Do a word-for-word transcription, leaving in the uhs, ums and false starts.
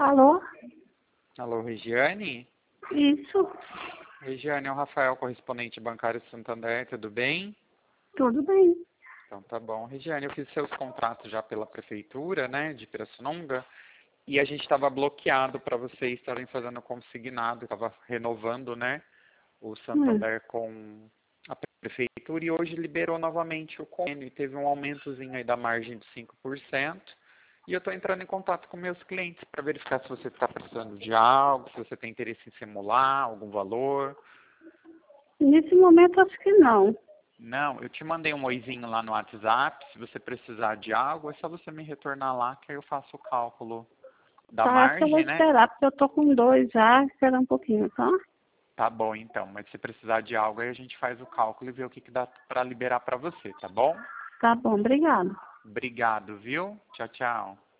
Alô? Alô, Regiane? Isso, Regiane, é o Rafael, correspondente bancário Santander, tudo bem? tudo bem. Então tá bom. Regiane, eu fiz seus contratos já pela prefeitura, né, de Pirassununga, e a gente estava bloqueado para vocês estarem fazendo consignado, estava renovando, né, o Hum. Santander com a prefeitura e hoje liberou novamente o convênio e teve um aumentozinho aí da margem de cinco por cento. E eu estou entrando em contato com meus clientes para verificar se você está precisando de algo, se você tem interesse em simular algum valor. Nesse momento acho que não. Não, eu te mandei um oizinho lá no WhatsApp. Se você precisar de algo, é só você me retornar lá que aí eu faço o cálculo da Tá, acho que eu vou margem, né? esperar, porque eu tô com dois já, esperar um pouquinho, tá? Tá bom, então. Mas se precisar de algo, aí a gente faz o cálculo e vê o que, que dá para liberar para você, tá bom? Tá bom, obrigada. Obrigado, viu? Tchau, tchau.